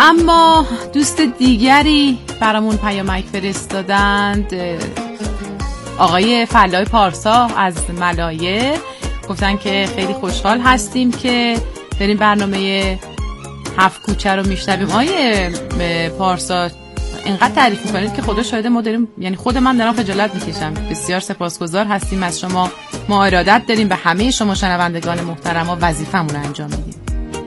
اما دوست دیگری برامون پیامک فرستادند، آقای فلای پارسا از ملایه. گفتن که خیلی خوشحال هستیم که داریم برنامه هفت کوچه رو میشنویم. آقای پارسا اینقدر تعریف میکنید که خدا شاهده ما داریم، یعنی خود من دارم خجالت میکشم. بسیار سپاسگزار هستیم از شما. ما ارادت داریم به همه شما شنوندگان محترم و وظیفمون رو انجام میدیم.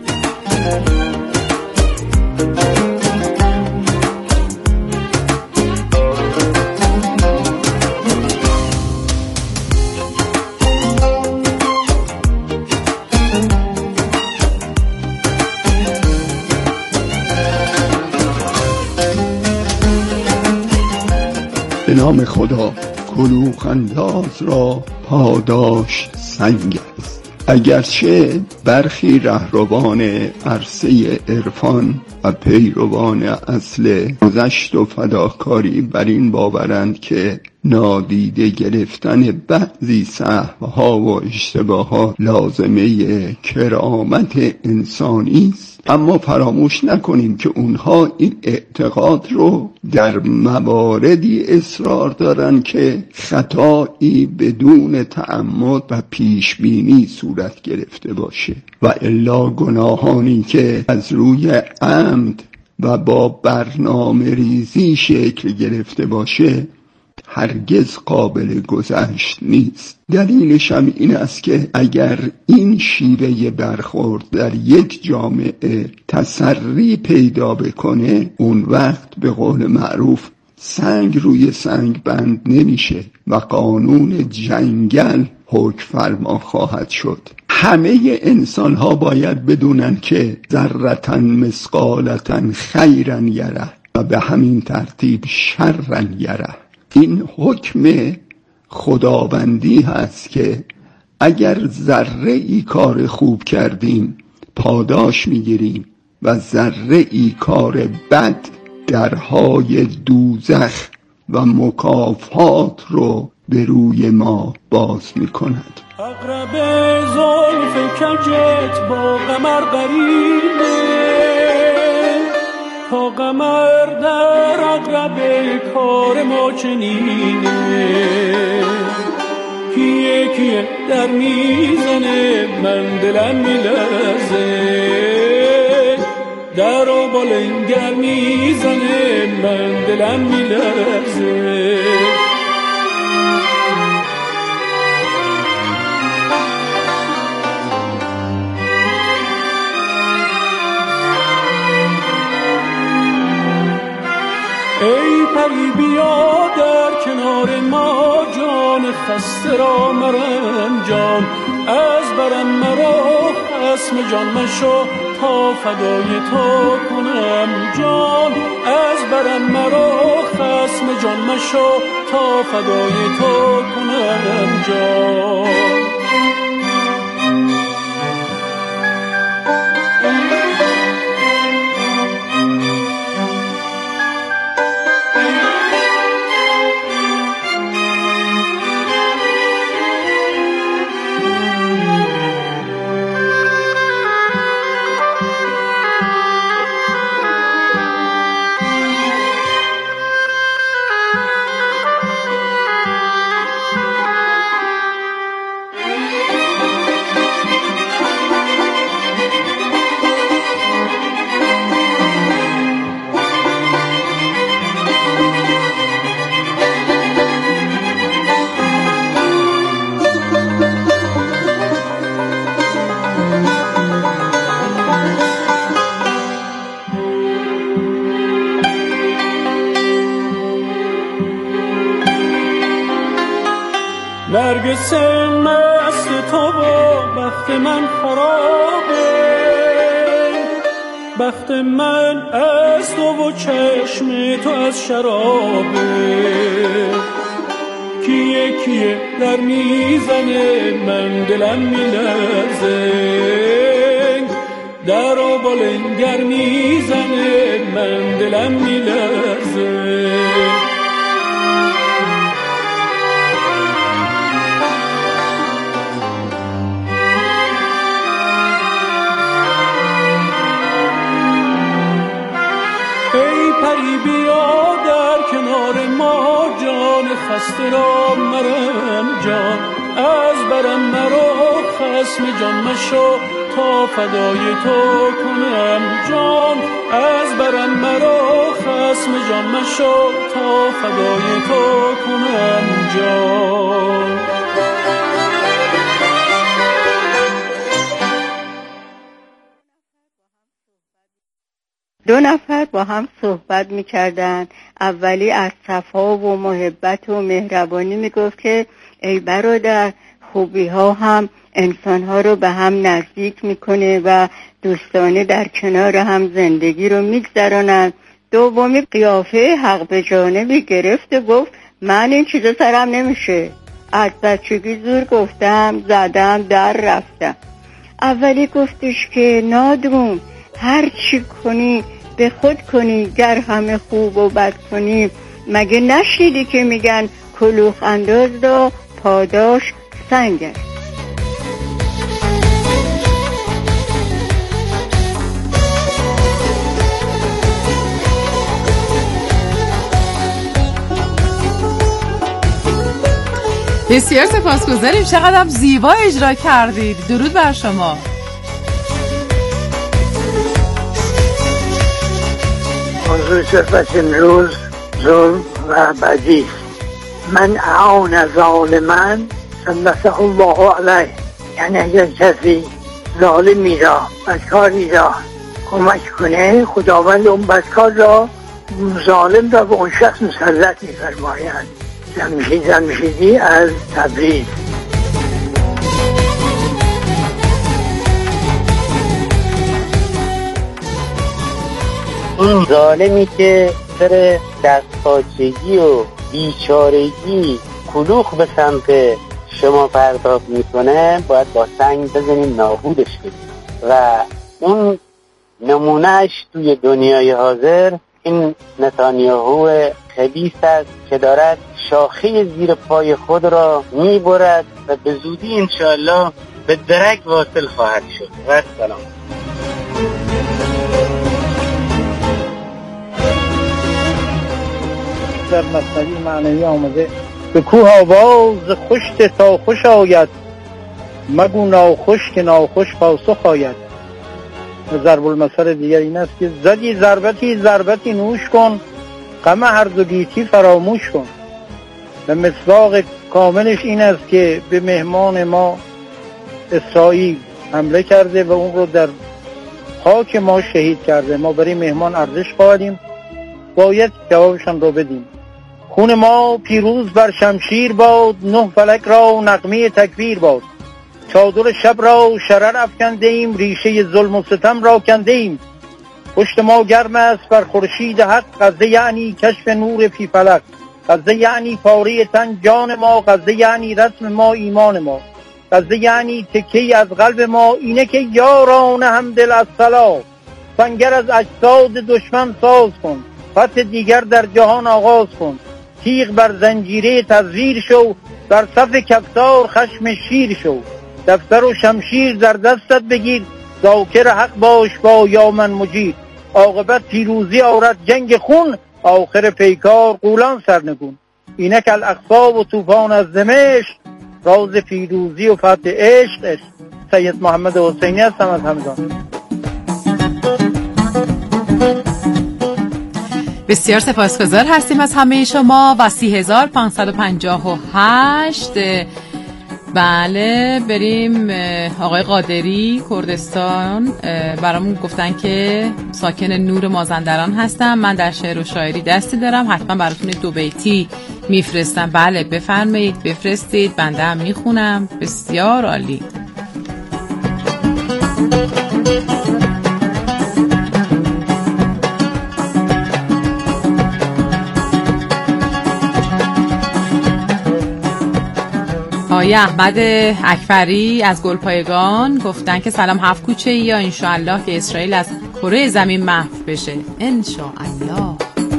به نام خدا. کلوخ انداز را پاداش سنگ است. اگرچه برخی رهروان عرصه عرفان و پیروان اصل گذشت و فداکاری بر این باورند که نادیده گرفتن بعضی سهوها و اشتباهات لازمه کرامت انسانی است، اما فراموش نکنیم که اونها این اعتقاد رو در مواردی اصرار دارن که خطایی بدون تعمد و پیشبینی صورت گرفته باشه و الا گناهانی که از روی عمد و با برنامه ریزی شکل گرفته باشه هرگز قابل گذشت نیست. دلیلش هم این است که اگر این شیوه برخورد در یک جامعه تسری پیدا بکنه، اون وقت به قول معروف سنگ روی سنگ بند نمیشه و قانون جنگل حکم فرما خواهد شد. همه انسان ها باید بدونن که ذرةً مثقالةً خیراً یره و به همین ترتیب شراً یره. این حکم خداوندی هست که اگر ذره ای کار خوب کردیم پاداش میگیریم و ذره ای کار بد درهای دوزخ و مکافات رو به روی ما باز میکند. اقرب زلف کجت با قمر قریبه، تا قمر در اقرب کار ما چنینه. کیه کیه در میزنه من دلم میلرزه، در و بالنگر میزنه من دلم میلرزه. ای پری بیا در کنار ما، جان خسته را مرنجان. از برم مرا خصم جان مشو، تا فدای تو کنم جان. از برم مرا خصم جان مشو، تا فدای تو کنم جان. نرگس مست تو با بخت من خرابه، بخت من از تو و چشم تو از شرابه. کیه کیه در میزنه من دلم میلرزه، در و بالنگر میزنه من دلم میلرزه. خسته را مرنجان، از برم مرا خصم جان مشو تا فدای تو کنم جان، از برم مرا خصم جان مشو تا فدای تو کنم جان. دو نفر با هم صحبت می‌کردن. اولی از صفا و محبت و مهربانی میگفت که ای برادر، خوبی‌ها هم انسان‌ها رو به هم نزدیک میکنه و دوستانه در کنار هم زندگی رو میگذرانن. دومی قیافه حق به جانبی گرفت و گفت من این چیزا سرم نمیشه، از بچگی زور گفتم زدم در رفتم. اولی گفتش که نادرون، هر چی کنی به خود کنی، گر همه خوب و بد کنی. مگه نشنیدی که میگن کلوخ انداز را پاداش سنگ است؟ بسیار سپاسگزاریم، چقدر زیبا اجرا کردید. درود بر شما. موضوع صحبت امروز ظلم و بدی. من اعان ظالمن سلطه الله علیه، یعنی اگر کسی ظالمی را بدکاری را کمک کنه، خداوند اون بدکار را ظالم را به اون شخص مسلط می‌فرماید. جمشیدی از تبریز. این ظالمی که سر دستپاچگی و بیچارگی کلوخ به سمت شما پرداخت میکنه، باید با سنگ بزنیم نابودش کنیم. و اون نمونهش توی دنیای حاضر این نتانیاهو خبیث است که دارد شاخه زیر پای خود را میبرد و به زودی انشاءالله به درک واصل خواهد شد. و سلام. در مثنوی معنوی آمده به کوه آواز خوشت تا خوش آید، مگو ناخوش که ناخوش پاسخ آید. و ضرب المثل دیگر این است که زدی ضربتی نوش کن، غم هر دو گیتی فراموش کن. و مسواق کاملش این است که به مهمان ما اسرائیل حمله کرده و اون رو در خاک ما شهید کرده. ما برای مهمان ارزش قائلیم، باید جوابشان رو بدیم. خون ما پیروز بر شمشیر باد، نه فلک را نغمه تکبیر باد. چادر شب را شرر افکنده ایم، ریشه ظلم و ستم را کنده ایم. پشت ما گرم است بر خورشید حق، غزه یعنی کشف نور فی فلک. غزه یعنی پاره تن جان ما، غزه یعنی رسم ما ایمان ما. غزه یعنی تکی از قلب ما، اینه که یاران همدل از صلاح. سنگر از اجساد دشمن ساز کن، فتح دیگر در جهان آغاز کن. تیغ بر زنجیره تزویر شو، بر صف کفتار خشم شیر شو. دفتر و شمشیر در دستت بگیر، ذاکر حق باش با یامن مجیر. عاقبت پیروزی آورد جنگ خون، آخر پیکار غولان سرنگون. اینک الاقصا و طوفان از دمشق، راز پیروزی و فتح عشق است. سید محمد حسینی هستم از همدان. بسیار سپاسگزار هستیم از همه شما. و 30558. بله بریم. آقای قادری کردستان برامون گفتن که ساکن نور مازندران هستم، من در شعر و شاعری دستی دارم، حتما براتون 2 بیتی میفرستم. بله بفرمایید بفرستید، بنده هم میخونم. بسیار عالی. آقای احمد اکبری از گلپایگان گفتن که سلام، 7 کوچه یا انشاءالله که اسرائیل از کره زمین محو بشه انشاءالله.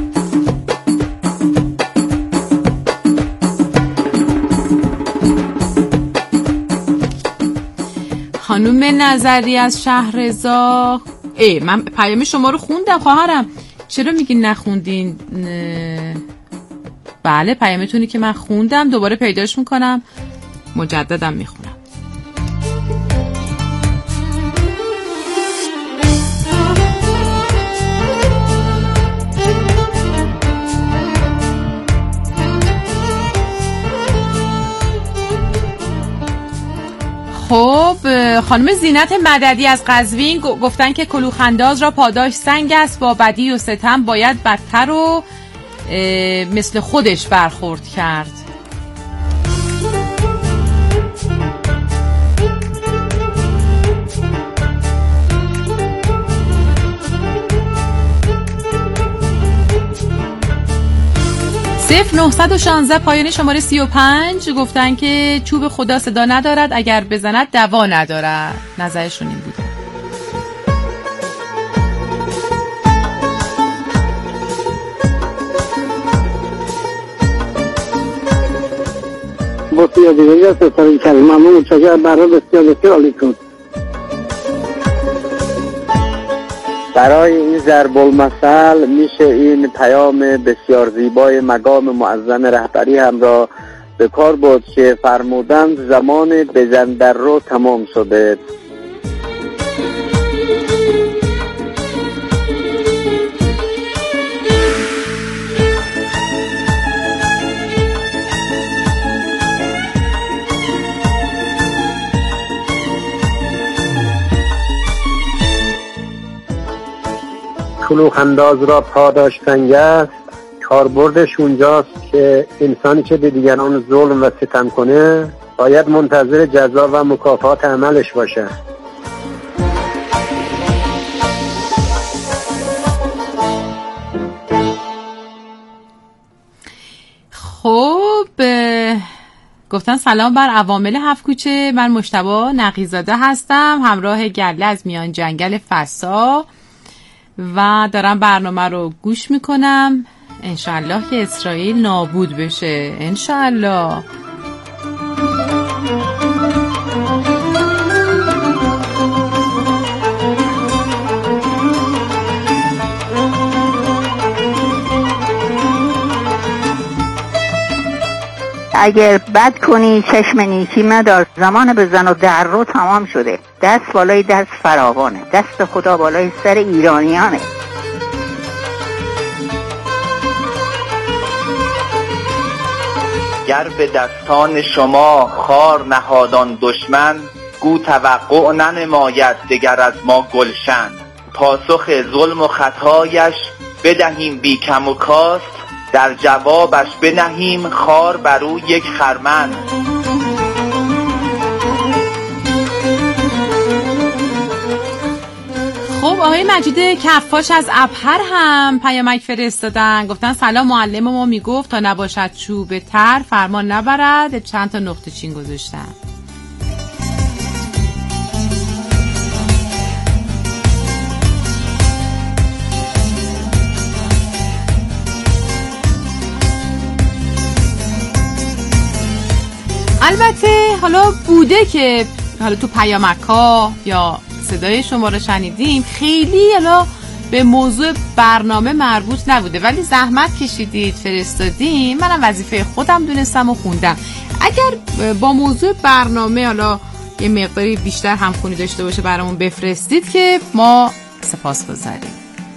خانوم نظری از شهرزا. من پیام شما رو خوندم خواهرم، چرا میگین نخوندین؟ بله پیامتونی که من خوندم دوباره پیداش میکنم مجددم میخونم. خب خانم زینت مددی از قزوین گفتن که کلوخ‌انداز را پاداش سنگ است، با بدی و ستم باید بدتر و مثل خودش برخورد کرد. صفر 916 پایان شماره 35 گفتن که چوب خدا صدا ندارد، اگر بزند دوا ندارد. نظرشون این بوده. بسیار دیگه ستاره کلمه همون متشکرم برای بسیار بسیار عالی کن. برای این ضرب المثل میشه این پیام بسیار زیبای مقام معظم رهبری هم را به کار برد که فرمودند زمان بزن در رو تمام شده. کلوخ‌انداز را پاداش سنگ است، کاربردش اونجاست که انسانی که به دیگران ظلم و ستم کنه باید منتظر جزا و مکافات عملش باشه. خب گفتن سلام بر عوامل هفت کوچه، من مجتبی نقی‌زاده هستم، همراه گله از میان جنگل فسا و دارم برنامه رو گوش میکنم. انشالله که اسرائیل نابود بشه، انشالله. اگر بد کنی چشم نیکی مدار، زمان بزن و در رو تمام شده. دست بالای دست فراوانه، دست خدا بالای سر ایرانیانه. گر به دستان شما خار نهادان دشمن، گو توقع ننماید دگر از ما گلشن. پاسخ ظلم و خطایش بدهیم بی کم و کاست، در جوابش بنهیم خار بر او یک خرمن. خب آقای مجید کفاش از ابهر هم پیامک فرستادن، گفتن سلام، معلم ما میگفت تا نباشد چوب تر فرمان نبرد. چند تا نقطه چین گذاشتن. البته حالا بوده که حالا تو پیامک‌ها یا صدای شما رو شنیدیم خیلی حالا به موضوع برنامه مربوط نبوده، ولی زحمت کشیدید فرستادیم، منم وظیفه خودم دونستم و خوندم. اگر با موضوع برنامه حالا یه مقداری بیشتر همخونی داشته باشه برامون بفرستید که ما سپاسگزاریم.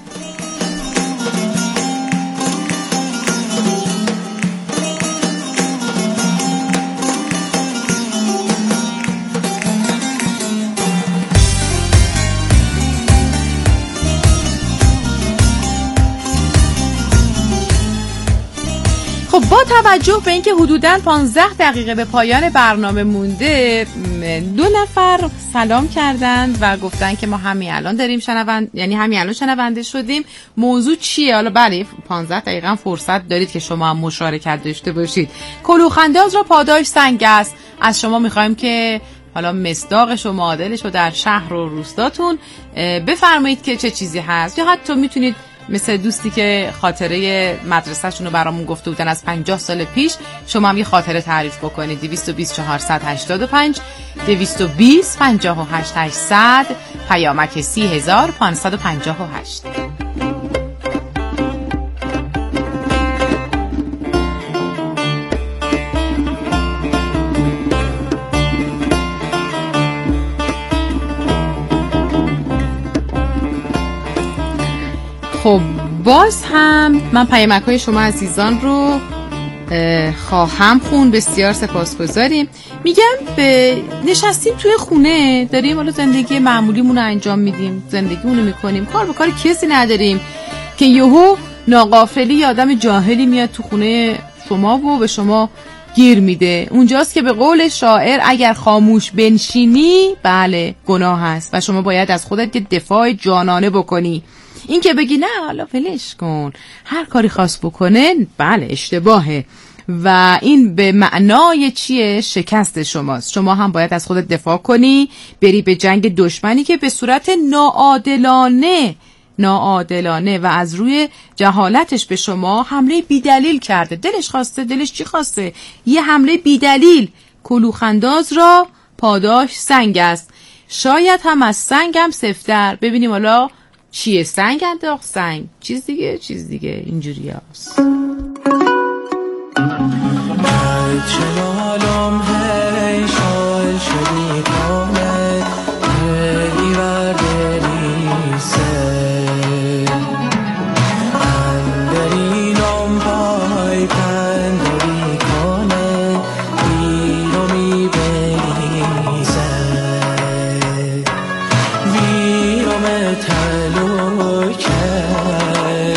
خب با توجه به اینکه حدوداً 15 دقیقه به پایان برنامه مونده، 2 نفر سلام کردند و گفتن که ما همین الان داریم همین الان شنونده شدیم. موضوع چیه؟ حالا بله 15 دقیقه فرصت دارید که شما هم مشارکت داشته باشید. کلوخ‌انداز را پاداش سنگ است. از شما میخوایم که حالا مصداقش و معادلش رو در شهر و روستاتون بفرمایید که چه چیزی هست، یا حتی میتونید مثل دوستی که خاطره مدرسه‌شون رو برامون گفته بودن از 50 سال پیش، شما هم یه خاطره تعریف بکنید. 220 485 220 58 800 پیامک 30558. باز هم من پیامک‌های شما عزیزان رو خواهم خون. بسیار سپاسگزاریم. میگم نشستیم توی خونه، داریم حالا زندگی معمولیمون رو انجام میدیم، زندگیمون رو میکنیم، کار به کار کسی نداریم که یهو ناغافلی آدم جاهلی میاد تو خونه شما و به شما گیر میده. اونجاست که به قول شاعر اگر خاموش بنشینی بله گناه هست و شما باید از خودت یه دفاع جانانه بکنی. این که بگی نه حالا ولش کن، هر کاری خواست بکنه، بله اشتباهه و این به معنای چیه؟ شکست شماست. شما هم باید از خودت دفاع کنی، بری به جنگ دشمنی که به صورت ناعادلانه و از روی جهالتش به شما حمله بیدلیل کرده. دلش خواسته، دلش چی خواسته؟ یه حمله بیدلیل. کلوخ‌انداز را پاداش سنگ است. شاید هم از سنگ هم سفت‌تر. ببینیم حالا چیه؟ سنگ انداخت سنگ، چیز دیگه اینجوری هست. چنالم هی شال شدی کامل هی وردریسه اندرینم پای پندری کامل بیرو می بریسه ویرم تلو کرد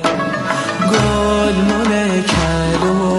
گل مونه کلو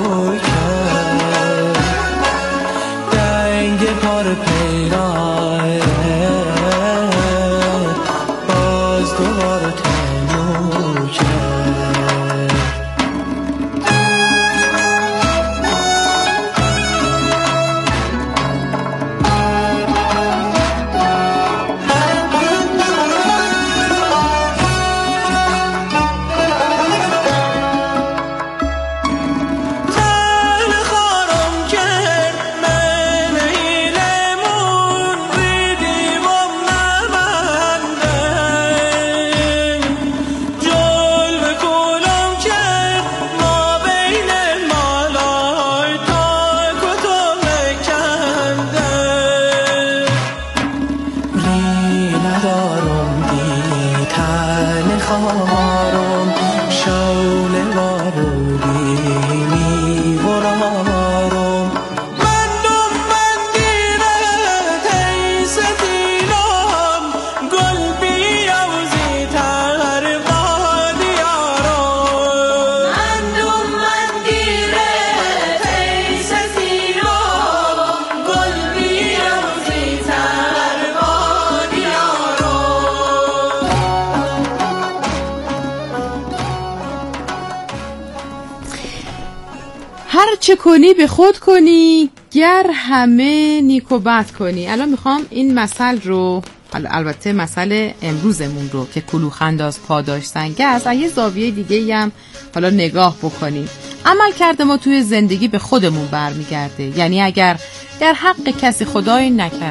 چه کنی به خود کنی گر همه نیک و بد کنی. الان میخوام این مثل رو، البته مثل امروزمون رو که کلوخ‌انداز پاداش سنگ است، از یه زاویه دیگه هم حالا نگاه بکنیم. عمل کرده ما توی زندگی به خودمون برمیگرده. یعنی اگر در حق کسی خدای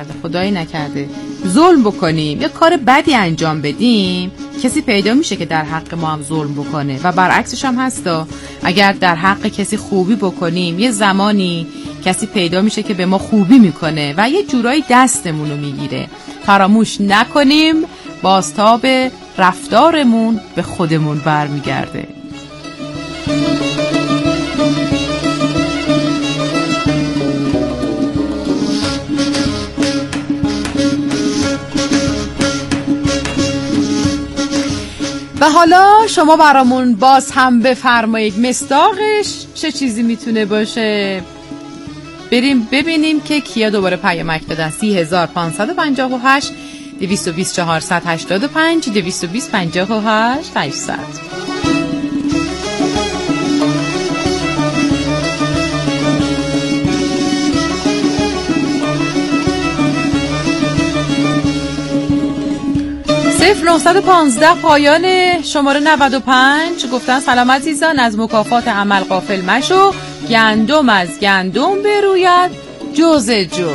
نکرده ظلم بکنیم یا کار بدی انجام بدیم، کسی پیدا میشه که در حق ما هم ظلم بکنه و برعکسش هم هستا. اگر در حق کسی خوبی بکنیم، یه زمانی کسی پیدا میشه که به ما خوبی میکنه و یه جورایی دستمونو میگیره. فراموش نکنیم بازتاب رفتارمون به خودمون برمیگرده. و حالا شما برامون باز هم بفرمایید مصداقش چه چیزی میتونه باشه. بریم ببینیم که کیا دوباره پیامک دادن. 3558 220 485 220 58 800. صفر 915 پایان شماره 95 گفتن سلام عزیزان، از مکافات عمل غافل مشو، گندم از گندم بروید جز جو.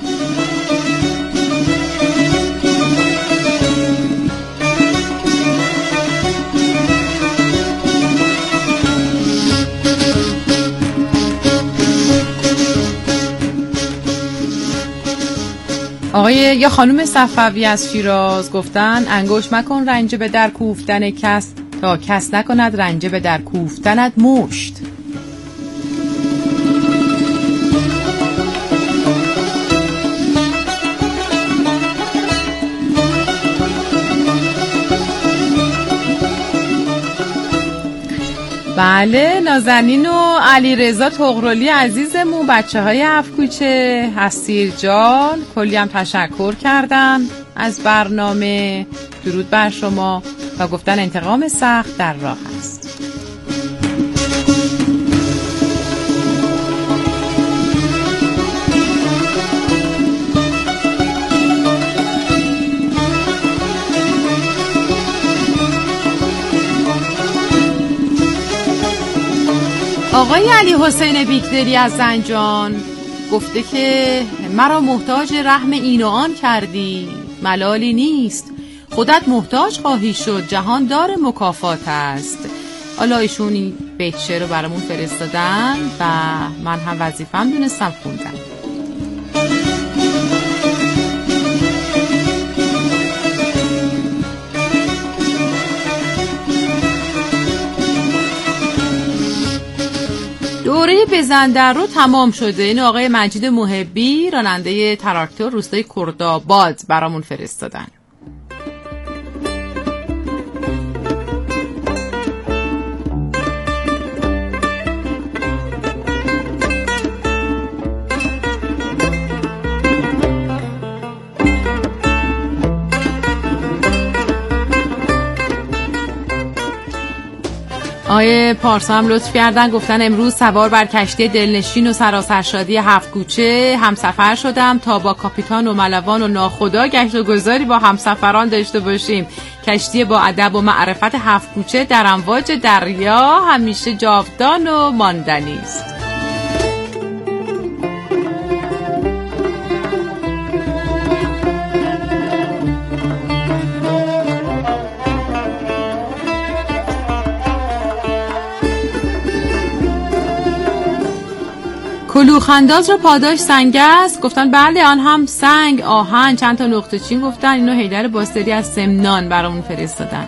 آقای یا خانم صفوی از شیراز گفتن انگوش مکن رنج به در کوفتن کس، تا کس نکند رنجه به در کوفتنت مشت. بله، نازنین و علی رضا تغرلی عزیزمون، بچه های هفت کوچه، حسیر جان، کلی هم تشکر کردن از برنامه. درود بر شما و گفتن انتقام سخت در راه است. آقای علی حسین بیکدری از زنجان گفته که مرا محتاج رحم این و آن کردی، ملالی نیست، خودت محتاج خواهی شد، جهان دار مکافات است. حالا ایشون این بیت شعر رو برامون فرستادن و من هم وظیفه‌ام دونستم خوندن. دوره بزندر رو تمام شده. این آقای مجید محبی راننده تراکتور روستای کردآباد برامون فرستادن. آیه پارسا هم لطف کردن، گفتن امروز سوار بر کشتی دلنشین و سراسر شادی هفت کوچه همسفر شدم تا با کاپیتان و ملوان و ناخدا گشت و گذاری با همسفران داشته باشیم. کشتی با ادب و معرفت هفت کوچه در امواج دریا همیشه جاودان و ماندنی است. کلوخنداز رو پاداش سنگ است. گفتن بله، آن هم سنگ، آهن، چند تا نقطه چین گفتن. اینو حیدر باستری از سمنان برامون فرستادن.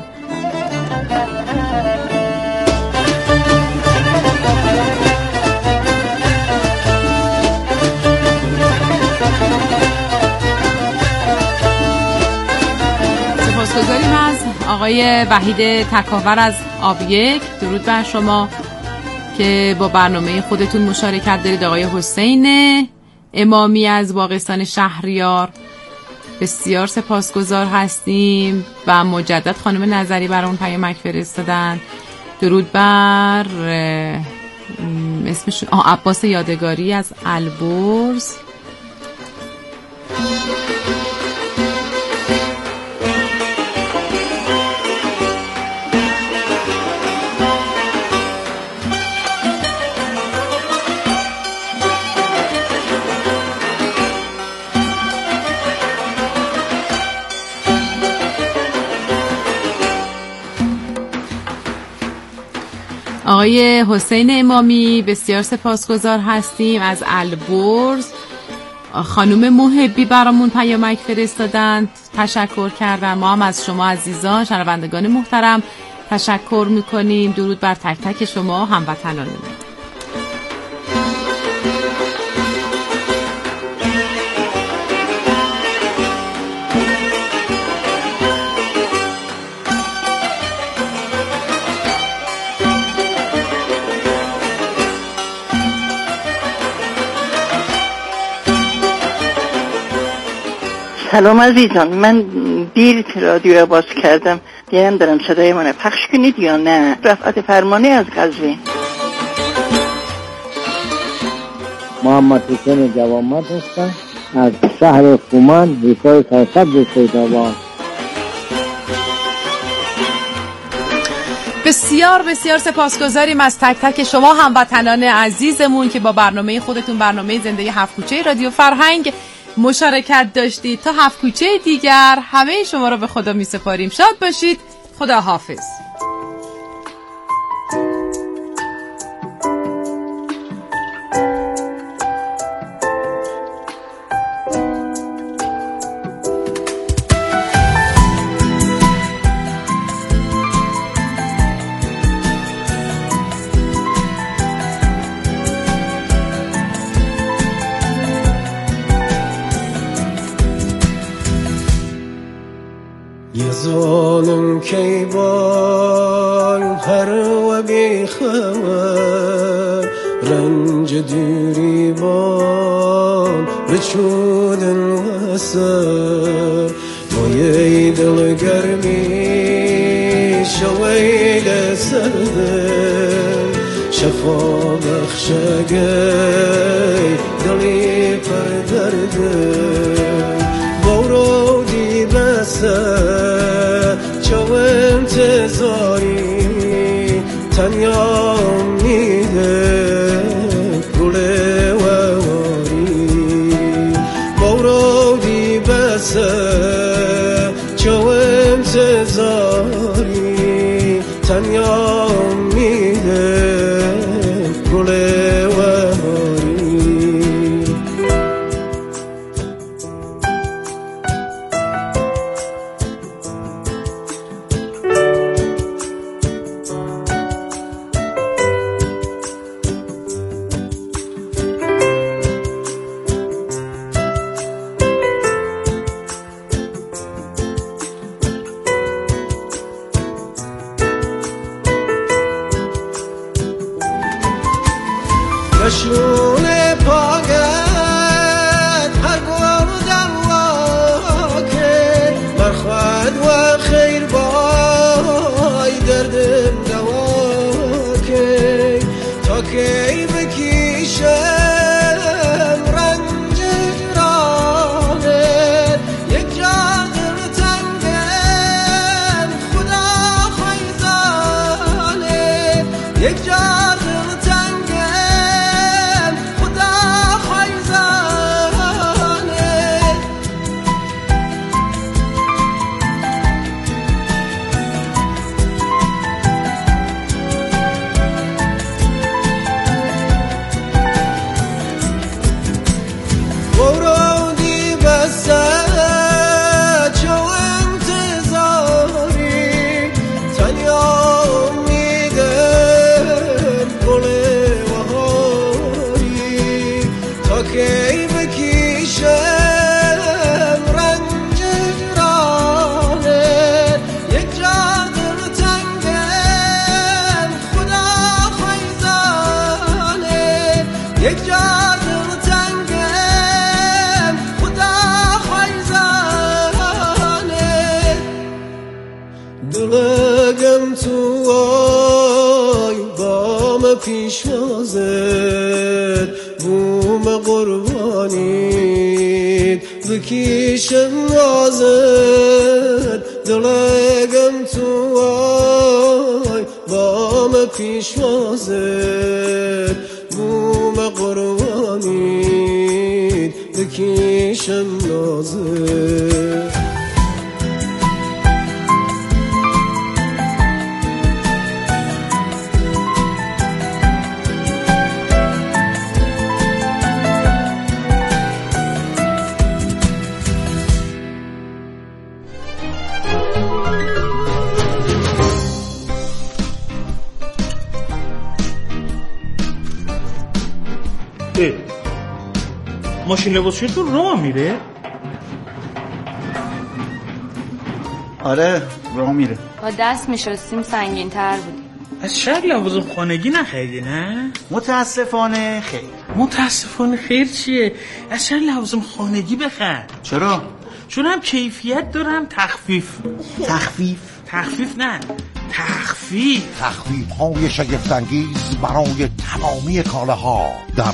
سپاسگزاریم از آقای وحید تکاور از آب1. درود بر شما که با برنامه خودتون مشارکت دارید. آقای حسین امامی از باغستان شهریار، بسیار سپاسگزار هستیم. و مجدد خانم نظری برامون پیامک فرستادن. درود بر اسمشون عباس یادگاری از البرز. آقای حسین امامی بسیار سپاسگزار هستیم از البرز. خانم محبی برامون پیامک فرستادند، تشکر کردم. ما هم از شما عزیزان شنوندگان محترم تشکر میکنیم. درود بر تک تک شما هموطنان. سلام عزیزان، من دیر رادیو باز کردم، دیدم دارم صدای منو پخش کنید یا نه. رفعت فرمانی از قزوین. محمد حسین جوامت هستم از شهر خومن، ریسای سرسبز سیدآباد. بسیار بسیار سپاسگزاریم از تک تک شما هموطنان عزیزمون که با برنامه خودتون، برنامه زنده هفت کوچه رادیو فرهنگ مشارکت داشتید. تا هفت کوچه دیگر همه شما رو به خدا می سپاریم. شاد باشید. خدا حافظ. کیوان پر و بی خبر رنج دوری بان بچودن وسر مایه دل گرمی شویل سردن شفا بخشگی دلی پر دردن بورو دی بسر چو انتظاری تنیا میده گله و واری بورو دی بسر چو انتظاری تنیا میده گله و واری نشون پاگت هر گردم واکه مرخواد و خیر بای دردم دواکه تا کی بکیشم رنج جرانت یک جا دل تنگم خدا خیزانت یک جا کی بکیشم رنج جرانت یک جا دل تنگم خدا خیزانت یک جا دل تنگم خدا خیزانت دلگم تو آی بام پیشوازت بوم قربانید بکیشم نازد دلگم تو آی بام پیشوازت بوم قربانید بکیشم نازد ماشین لباسشویی تو راه میره؟ آره راه میره. با دست میشستیم سنگین تر بودیم. از شاید لوازم خانگی نخریدی نه؟ متاسفانه خیر. متاسفانه خیر چیه؟ از شاید لوازم خانگی بخر. چرا؟ چون هم کیفیت دارم تخفیف نه تخفیف های شگفت‌انگیز برای تمامی کالاها در